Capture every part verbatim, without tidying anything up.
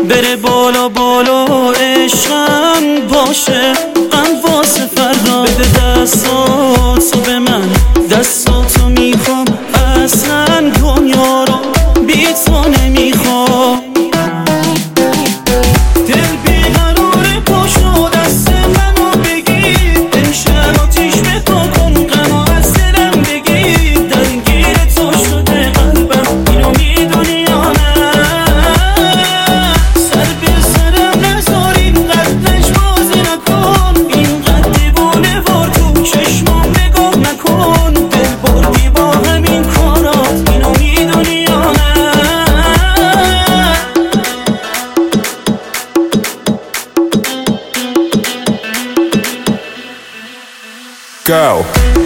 بره بالا بالا، عشقم باشه غم واسه فردا. بده دستاتو به من، دستاتو میخوام، اصلا دنیا رو بی تو نمیخوام. دل بیقراره پاشو دست منو بگیر، امشب آتیش به تو کن، غم از دلم بگیر. درگیر تو شده قلبم، اینو میدونی یا نه؟ سر به سرم نذار، اینقدرش بازی نکن، اینقدر دیوونه وار تو چشمام نگاه نکن. دل بردی با همین کارات، اینو میدونی یا نه؟ Go.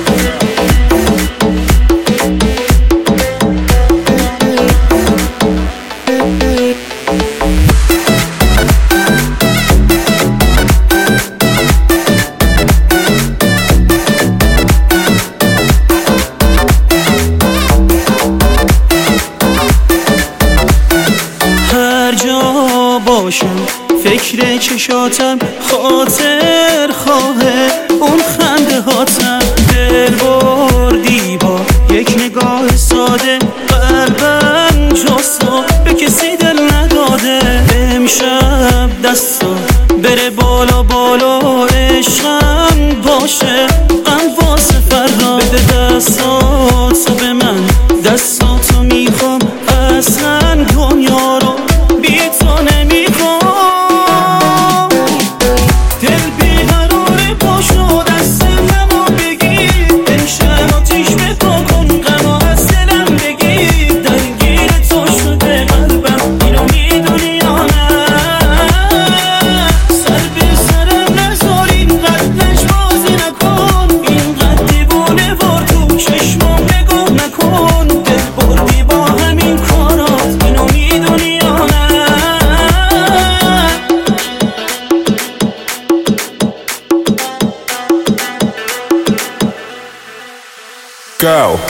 هر جا باشم فکر چشاتم، خاطر خواهه اون خنده هاتم. دل بردی با یک نگاه ساده، قلبم جز تو به کسی دل نداده. امشب دستا بره بالا بالا، عشقم باشه غم واسه فردا. بده دستاتو به من، دستاتو میخوام، اصلا دنیا رو بی تو نمیخوام. Go.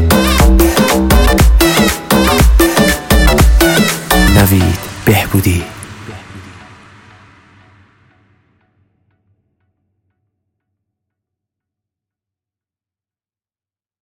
نوید بهبودی.